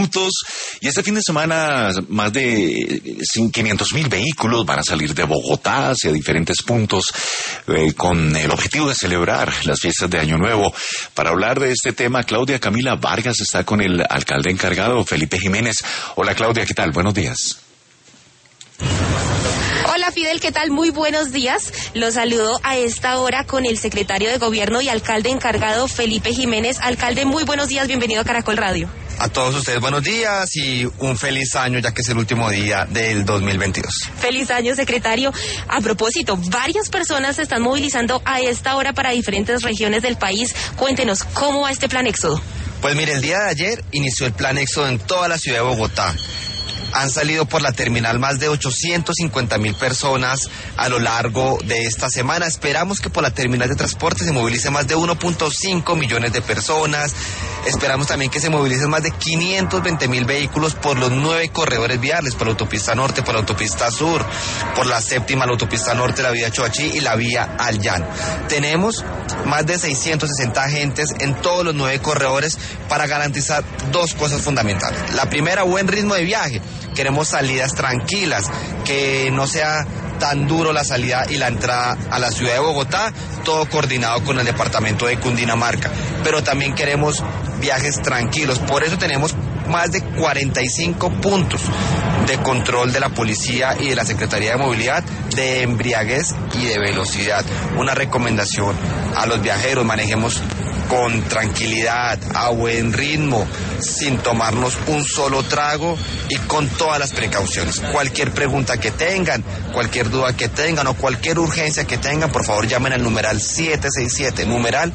minutos. Y este fin de semana más de 500,000 vehículos van a salir de Bogotá hacia diferentes puntos con el objetivo de celebrar las fiestas de Año Nuevo. Para hablar de este tema, Claudia Camila Vargas está con el alcalde encargado, Felipe Jiménez. Hola Claudia, ¿qué tal? Buenos días. Hola Fidel, ¿qué tal? Muy buenos días. Los saludo a esta hora con el secretario de Gobierno y alcalde encargado, Felipe Jiménez. Alcalde, muy buenos días, bienvenido a Caracol Radio. A todos ustedes buenos días y un feliz año, ya que es el último día del 2022. Feliz año, secretario. A propósito, varias personas se están movilizando a esta hora para diferentes regiones del país. Cuéntenos, ¿cómo va este plan éxodo? Pues mire, el día de ayer inició el plan éxodo en toda la ciudad de Bogotá. Han salido por la terminal más de 850,000 personas a lo largo de esta semana. Esperamos que por la terminal de transporte se movilice más de 1.5 millones de personas. Esperamos también que se movilicen más de 520,000 vehículos por los 9 corredores viales, por la autopista norte, por la autopista sur, por la séptima, la autopista norte, la vía Choachí y la vía Al Llano. Tenemos más de 660 agentes en todos los 9 corredores para garantizar dos cosas fundamentales. La primera, buen ritmo de viaje. Queremos salidas tranquilas, que no sea tan duro la salida y la entrada a la ciudad de Bogotá, todo coordinado con el departamento de Cundinamarca. Pero también queremos viajes tranquilos, por eso tenemos más de 45 puntos de control de la policía y de la Secretaría de Movilidad de embriaguez y de velocidad. Una recomendación a los viajeros: manejemos con tranquilidad, a buen ritmo, sin tomarnos un solo trago y con todas las precauciones. Cualquier pregunta que tengan, cualquier duda que tengan o cualquier urgencia que tengan, por favor llamen al numeral 767, numeral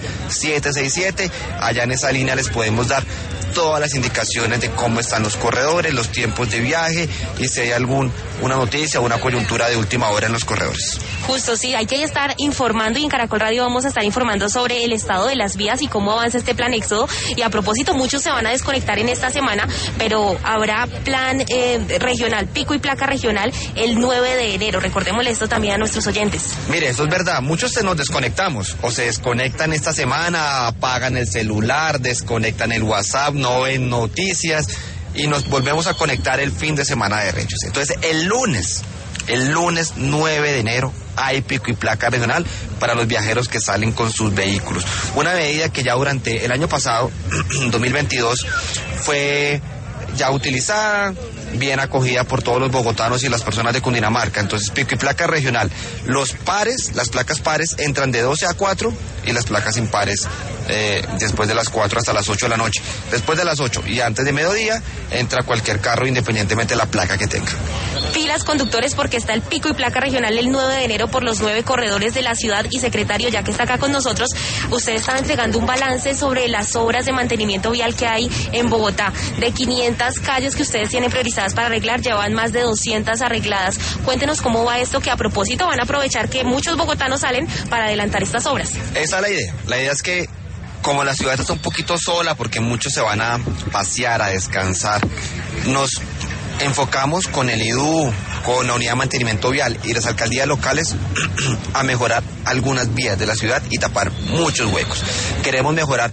767. Allá en esa línea les podemos dar todas las indicaciones de cómo están los corredores, los tiempos de viaje y si hay una noticia o una coyuntura de última hora en los corredores. Justo, sí, hay que estar informando y en Caracol Radio vamos a estar informando sobre el estado de las vías y cómo avanza este plan éxodo. Y a propósito, muchos se van a desconectar en esta semana, pero habrá plan regional, pico y placa regional el 9 de enero. Recordémosle esto también a nuestros oyentes. Mire, eso es verdad, muchos se nos desconectamos o se desconectan esta semana, apagan el celular, desconectan el WhatsApp, no ven noticias y nos volvemos a conectar el fin de semana de Reyes. Entonces el lunes 9 de enero hay pico y placa regional para los viajeros que salen con sus vehículos. Una medida que ya durante el año pasado, 2022, fue ya utilizada, bien acogida por todos los bogotanos y las personas de Cundinamarca. Entonces, pico y placa regional. Los pares, las placas pares entran de 12 a 4 y las placas impares después de las 4 hasta las 8 de la noche. Después de las 8 y antes de mediodía entra cualquier carro independientemente de la placa que tenga. Pilas, conductores, porque está el pico y placa regional el 9 de enero por los 9 corredores de la ciudad. Y secretario, ya que está acá con nosotros, usted está entregando un balance sobre las obras de mantenimiento vial que hay en Bogotá. De 500 calles que ustedes tienen priorizadas para arreglar, llevan más de 200 arregladas. Cuéntenos cómo va esto, que a propósito van a aprovechar que muchos bogotanos salen para adelantar estas obras. Esa es la idea. La idea es que, como la ciudad está un poquito sola, porque muchos se van a pasear, a descansar, nos enfocamos con el IDU, con la unidad de mantenimiento vial y las alcaldías locales a mejorar algunas vías de la ciudad y tapar muchos huecos. Queremos mejorar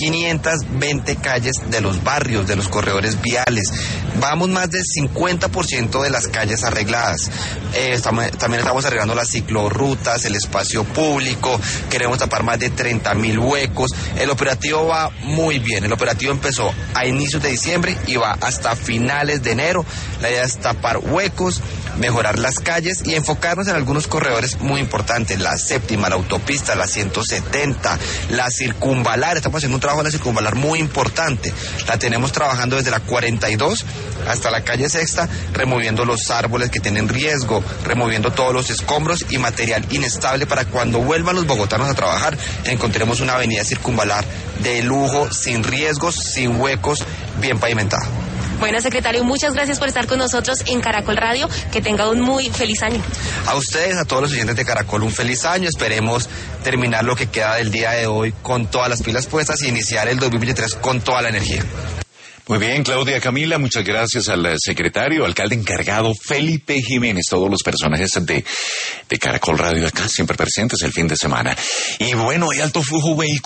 520 calles de los barrios, de los corredores viales. Vamos más del 50% de las calles arregladas. También estamos arreglando las ciclorrutas, el espacio público. Queremos tapar más de 30,000 huecos. El operativo va muy bien. El operativo empezó a inicios de diciembre y va hasta finales de enero. La idea es tapar huecos, mejorar las calles y enfocarnos en algunos corredores muy importantes: la séptima, la autopista, la 170, la circunvalar. Estamos haciendo un trabajo en la circunvalar muy importante. La tenemos trabajando desde la 42 hasta la calle Sexta, removiendo los árboles que tienen riesgo, removiendo todos los escombros y material inestable para cuando vuelvan los bogotanos a trabajar encontremos una avenida circunvalar de lujo, sin riesgos, sin huecos, bien pavimentada. Bueno, secretario, muchas gracias por estar con nosotros en Caracol Radio. Que tenga un muy feliz año. A ustedes, a todos los oyentes de Caracol, un feliz año. Esperemos terminar lo que queda del día de hoy con todas las pilas puestas y iniciar el 2023 con toda la energía. Muy bien, Claudia Camila, muchas gracias al secretario, alcalde encargado Felipe Jiménez, todos los personajes de Caracol Radio acá, siempre presentes el fin de semana. Y bueno, hay alto flujo vehicular.